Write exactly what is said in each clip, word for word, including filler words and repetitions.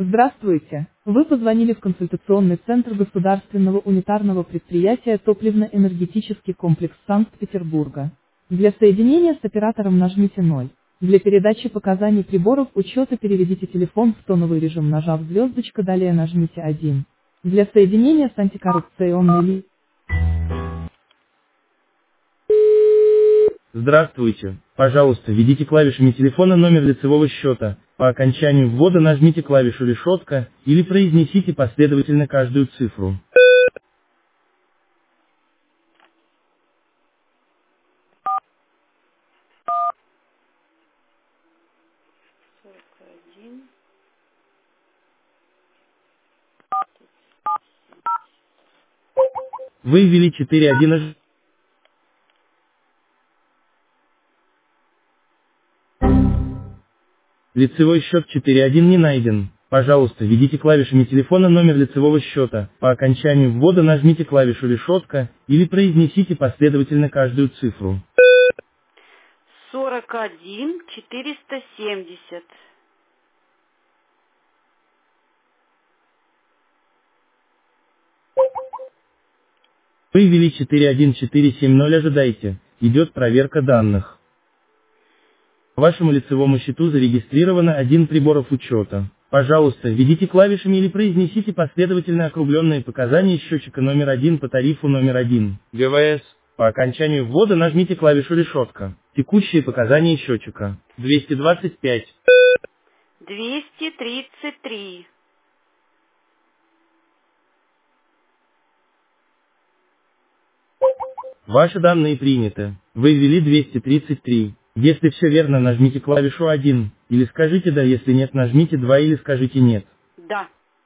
Здравствуйте! Вы позвонили в консультационный центр государственного унитарного предприятия «Топливно-энергетический комплекс Санкт-Петербурга». Для соединения с оператором нажмите ноль. Для передачи показаний приборов учета переведите телефон в тоновый режим, нажав звездочка, далее нажмите один. Для соединения с антикоррупционной ли... Здравствуйте. Пожалуйста, введите клавишами телефона номер лицевого счета. По окончанию ввода нажмите клавишу решетка, или произнесите последовательно каждую цифру. один. Вы ввели четыре один аж... Лицевой счет четыре один не найден. Пожалуйста, введите клавишами телефона номер лицевого счета. По окончанию ввода нажмите клавишу решетка, или произнесите последовательно каждую цифру. сорок один четыреста семьдесят. Вы ввели четыре один четыре семь ноль, ожидайте. Идет проверка данных. По вашему лицевому счету зарегистрировано один приборов учета. Пожалуйста, введите клавишами или произнесите последовательно округленные показания счетчика номер один по тарифу номер один. ГВС. По окончанию ввода нажмите клавишу решетка. Текущие показания счетчика. двести двадцать пять. двести тридцать три. Ваши данные приняты. Вы ввели двести тридцать три. Если все верно, нажмите клавишу один, или скажите «да», если нет, нажмите два или скажите «нет». Да.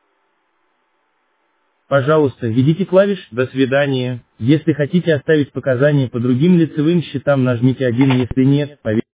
Пожалуйста, введите клавиш «До свидания». Если хотите оставить показания по другим лицевым счетам, нажмите один, если нет, поверьте.